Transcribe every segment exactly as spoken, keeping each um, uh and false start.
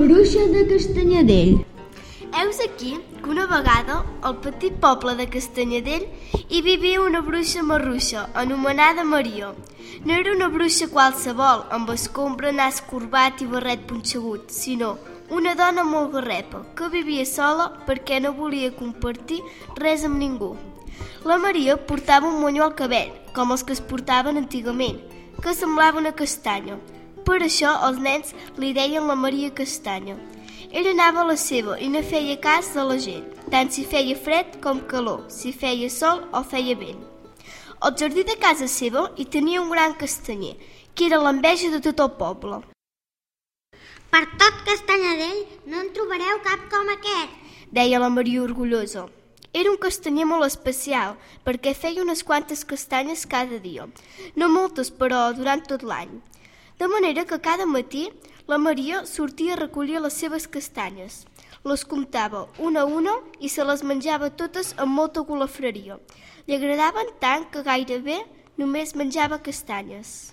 bruixa de Castanyadell. Heus aquí que una vegada al petit poble de Castanyadell hi vivia una bruixa marruixa anomenada Maria. No era una bruixa qualsevol, amb escombra, nas corbat i barret punxegut, sinó una dona molt garrepa, que vivia sola perquè no volia compartir res amb ningú. La Maria portava un monyó al cabell, com els que es portaven antigament, que semblava una castanya. Per això els nens li deien la Maria Castanya. Ella anava a la seva i no feia cas de la gent, tant si feia fred com calor, si feia sol o feia vent. Al jardí de casa seva hi tenia un gran castanyer, que era l'enveja de tot el poble. Per tot Castanyadell no en trobareu cap com aquest, deia la Maria orgullosa. Era un castanyer molt especial, perquè feia unes quantes castanyes cada dia. No moltes, però durant tot l'any. De manera que cada matí la Maria sortia a recollir les seves castanyes. Les comptava una a una i se les menjava totes amb molta golafreria. Li agradaven tant que gairebé només menjava castanyes.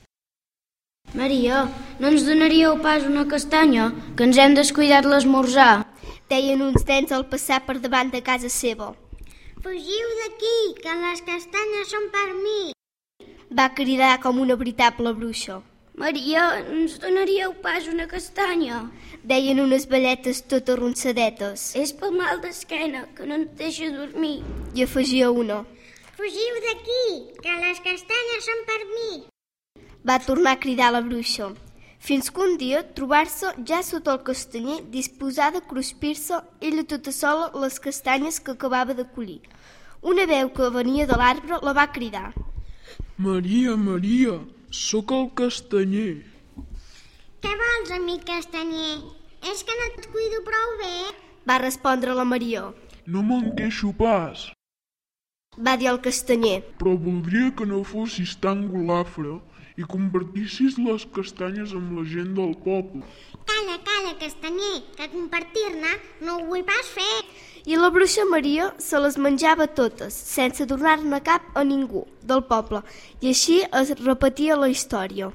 Maria, no ens donaríeu pas una castanya, que ens hem descuidat l'esmorzar? Deien uns nens al passar per davant de casa seva. Fugiu d'aquí, que les castanyes són per mi, va cridar com una veritable bruixa. Maria, no ens donaríeu pas una castanya? Deien unes velletes tot arronsadetes. És pel mal d'esquena, que no ens deixa dormir. I afegia una. Fugiu d'aquí, que les castanyes són per mi. Va tornar a cridar la bruixa, fins que un dia trobar-se ja sota el castanyer disposada a cruspir-se ella tota sola les castanyes que acabava de collir. Una veu que venia de l'arbre la va cridar. Maria, Maria, sóc el castanyer. Què vols, amic castanyer? És que no et cuido prou bé? Va respondre la Maria. No me'n queixo pas, va dir el castanyer. Però voldria que no fossis tan golafre i compartissis les castanyes amb la gent del poble. Calla, calla, castanyer, que compartir-ne no ho vull pas fer. I la bruixa Maria se les menjava totes, sense donar-ne cap a ningú del poble, i així es repetia la història.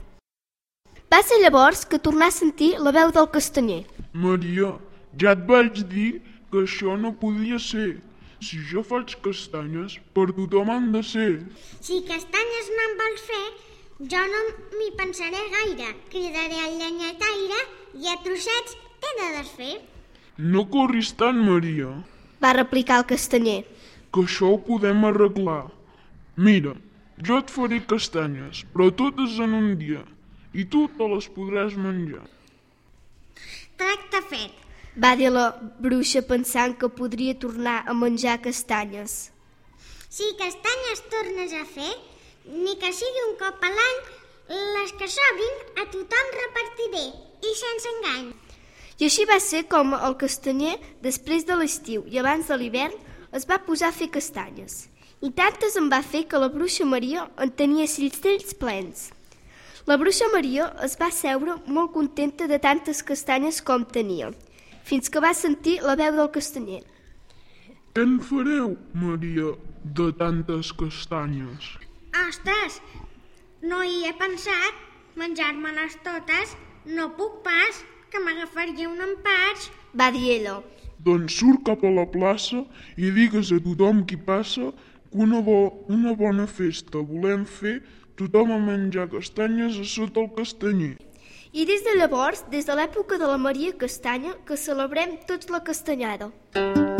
Va ser llavors que tornà a sentir la veu del castanyer. Maria, ja et vaig dir que això no podia ser. Si jo faig castanyes, per tothom han de ser. Si castanyes no en vols fer, jo no m'hi pensaré gaire. Cridaré el llenyataire i a trossets t'he de desfer. No corris tant, Maria, va replicar el castanyer, que això ho podem arreglar. Mira, jo et faré castanyes, però totes en un dia, i tu te les podràs menjar. Tracte fet, va dir la bruixa pensant que podria tornar a menjar castanyes. Si castanyes tornes a fer, ni que sigui un cop a l'any, les que sobrin a tothom repartiré, i sense engany. I així va ser com el castanyer, després de l'estiu i abans de l'hivern, es va posar a fer castanyes. I tantes en va fer que la bruixa Maria en tenia cistells plens. La bruixa Maria es va seure molt contenta de tantes castanyes com tenia, fins que va sentir la veu del castanyer. Què en fareu, Maria, de tantes castanyes? Ostres, no hi he pensat. Menjar-me-les totes no puc pas, que m'agafaria un empatx, va dir ella. Doncs surt cap a la plaça i digues a tothom qui passa que una, bo, una bona festa volem fer, tothom a menjar castanyes a sota el castanyer. I des de llavors, des de l'època de la Maria Castanya, que celebrem tots la castanyada.